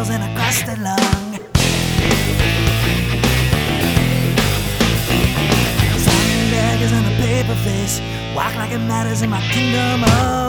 nails in a crusted lung. Signing daggers on a paper face, walk like it matters in my kingdom of